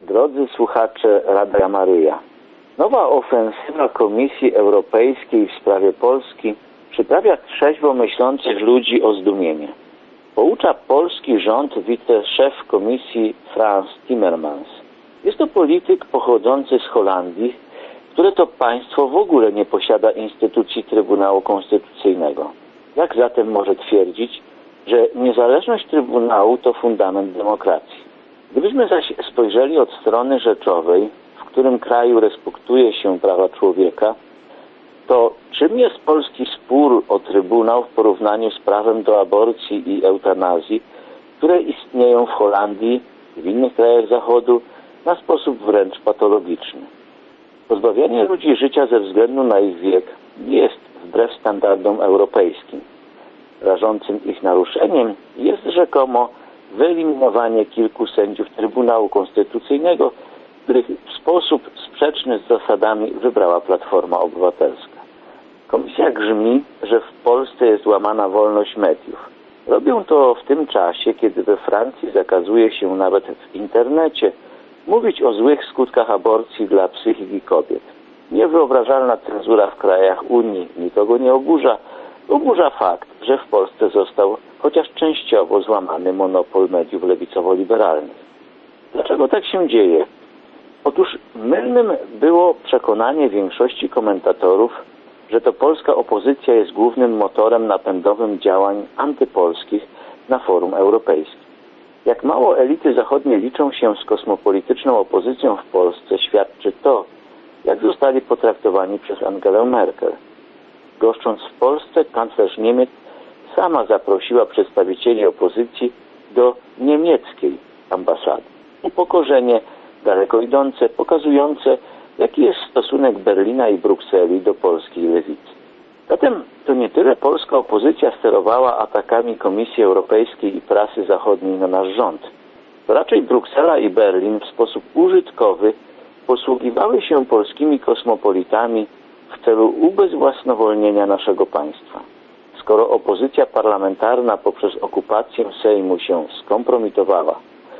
Drodzy słuchacze Radia Maryja, nowa ofensywa Komisji Europejskiej w sprawie Polski przyprawia trzeźwo myślących ludzi o zdumienie. Poucza polski rząd wiceszef Komisji Frans Timmermans. Jest to polityk pochodzący z Holandii, które to państwo w ogóle nie posiada instytucji Trybunału Konstytucyjnego. Jak zatem może twierdzić, że niezależność Trybunału to fundament demokracji? Gdybyśmy zaś spojrzeli od strony rzeczowej, w którym kraju respektuje się prawa człowieka, to czym jest polski spór o Trybunał w porównaniu z prawem do aborcji i eutanazji, które istnieją w Holandii i w innych krajach Zachodu na sposób wręcz patologiczny? Pozbawianie ludzi życia ze względu na ich wiek jest wbrew standardom europejskim. Rażącym ich naruszeniem jest rzekomo wyeliminowanie kilku sędziów Trybunału Konstytucyjnego, których w sposób sprzeczny z zasadami wybrała Platforma Obywatelska. Komisja grzmi, że w Polsce jest łamana wolność mediów. Robią to w tym czasie, kiedy we Francji zakazuje się nawet w internecie mówić o złych skutkach aborcji dla psychiki kobiet. Niewyobrażalna cenzura w krajach Unii nikogo nie oburza. Oburza fakt, że w Polsce został chociaż częściowo złamany monopol mediów lewicowo-liberalnych. Dlaczego tak się dzieje? Otóż mylnym było przekonanie większości komentatorów, że to polska opozycja jest głównym motorem napędowym działań antypolskich na forum europejskim. Jak mało elity zachodnie liczą się z kosmopolityczną opozycją w Polsce, świadczy to, jak zostali potraktowani przez Angelę Merkel. Goszcząc w Polsce, kanclerz Niemiec sama zaprosiła przedstawicieli opozycji do niemieckiej ambasady. Upokorzenie daleko idące, pokazujące, jaki jest stosunek Berlina i Brukseli do polskiej lewicy. Zatem to nie tyle polska opozycja sterowała atakami Komisji Europejskiej i prasy zachodniej na nasz rząd. To raczej Bruksela i Berlin w sposób użytkowy posługiwały się polskimi kosmopolitami w celu ubezwłasnowolnienia naszego państwa. Skoro opozycja parlamentarna poprzez okupację Sejmu się skompromitowała,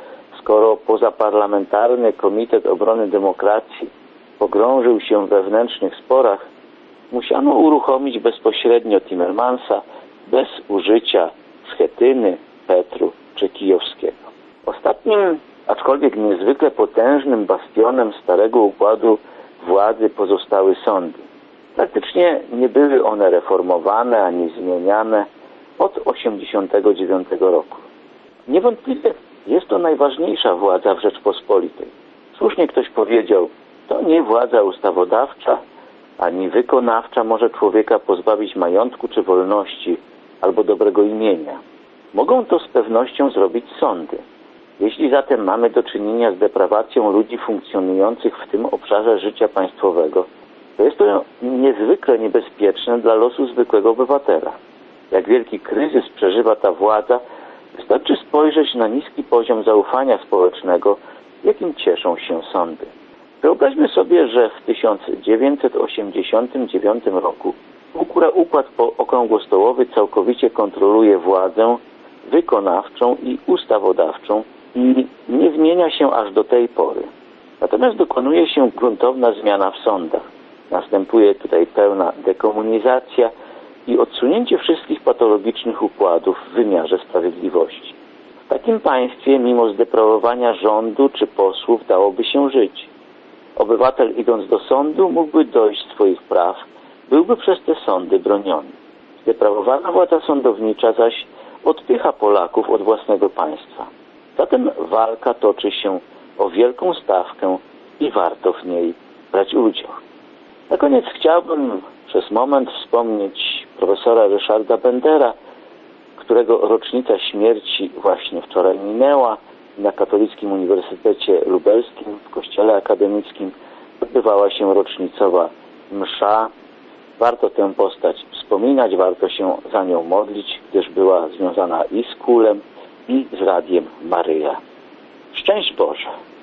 skoro pozaparlamentarny Komitet Obrony Demokracji pogrążył się w wewnętrznych sporach, musiano uruchomić bezpośrednio Timmermansa bez użycia Schetyny, Petru czy Kijowskiego. Ostatnim, aczkolwiek niezwykle potężnym bastionem starego układu władzy pozostały sądy. Praktycznie nie były one reformowane ani zmieniane od 1989 roku. Niewątpliwie jest to najważniejsza władza w Rzeczpospolitej. Słusznie ktoś powiedział, to nie władza ustawodawcza ani wykonawcza może człowieka pozbawić majątku czy wolności albo dobrego imienia. Mogą to z pewnością zrobić sądy. Jeśli zatem mamy do czynienia z deprawacją ludzi funkcjonujących w tym obszarze życia państwowego, to jest to niezwykle niebezpieczne dla losu zwykłego obywatela. Jak wielki kryzys przeżywa ta władza, wystarczy spojrzeć na niski poziom zaufania społecznego, jakim cieszą się sądy. Wyobraźmy sobie, że w 1989 roku układ okrągłostołowy całkowicie kontroluje władzę wykonawczą i ustawodawczą i nie zmienia się aż do tej pory. Natomiast dokonuje się gruntowna zmiana w sądach. Następuje tutaj pełna dekomunizacja i odsunięcie wszystkich patologicznych układów w wymiarze sprawiedliwości. W takim państwie, mimo zdeprawowania rządu czy posłów, dałoby się żyć. Obywatel, idąc do sądu, mógłby dojść swoich praw, byłby przez te sądy broniony. Zdeprawowana władza sądownicza zaś odpycha Polaków od własnego państwa. Zatem walka toczy się o wielką stawkę i warto w niej brać udział. Na koniec chciałbym przez moment wspomnieć profesora Ryszarda Bendera, którego rocznica śmierci właśnie wczoraj minęła. Na Katolickim Uniwersytecie Lubelskim w Kościele Akademickim odbywała się rocznicowa msza. Warto tę postać wspominać, warto się za nią modlić, gdyż była związana i z KUL-em, i z Radiem Maryja. Szczęść Boże!